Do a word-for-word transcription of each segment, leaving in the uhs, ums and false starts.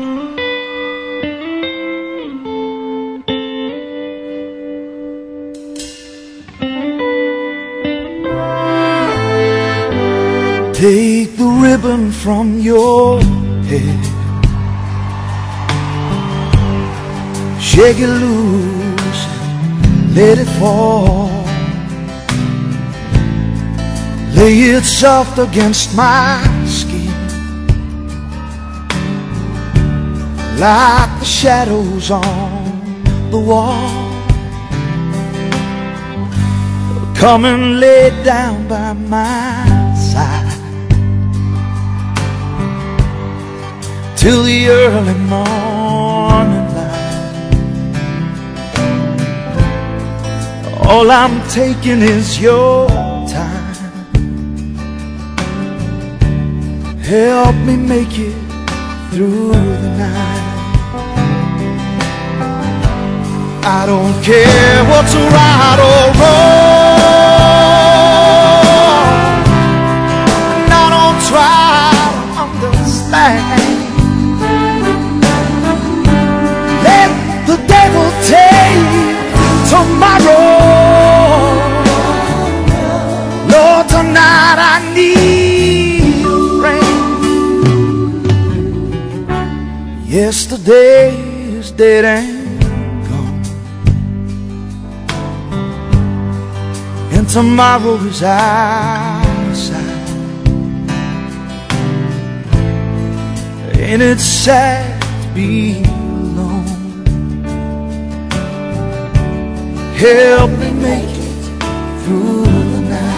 Take the ribbon from your head, shake it loose, let it fall. Lay it soft against my skin, like the shadows on the wall. Come and lay down by my side till the early morning light. All I'm taking is your time. Help me make it through the night. I don't care what's right or wrong, and I don't try to understand. Let the devil take tomorrow. Lord, tonight I need a friend. Yesterday is dead and gone, and tomorrow is out of sight. Ain't it sad to be alone? Help me make it through the night.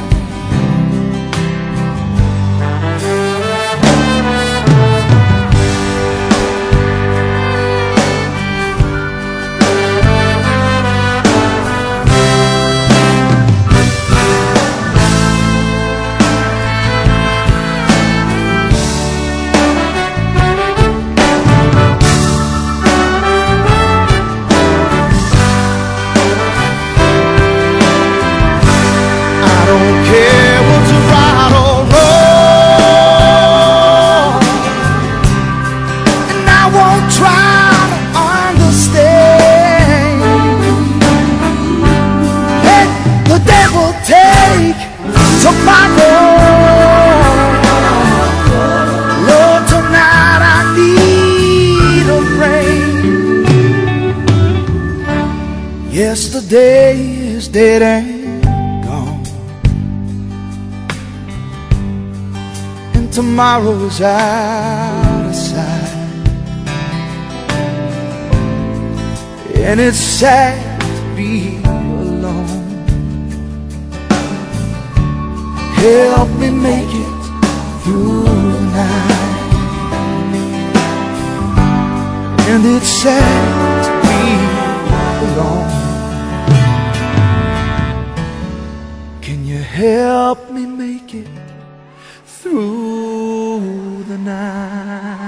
Take tomorrow. Lord, tonight I need a friend. Yesterday is dead and gone, and tomorrow is out of sight. And it's sad to be alone. Help me make it through the night. And it's sad to be alone. Can you help me make it through the night?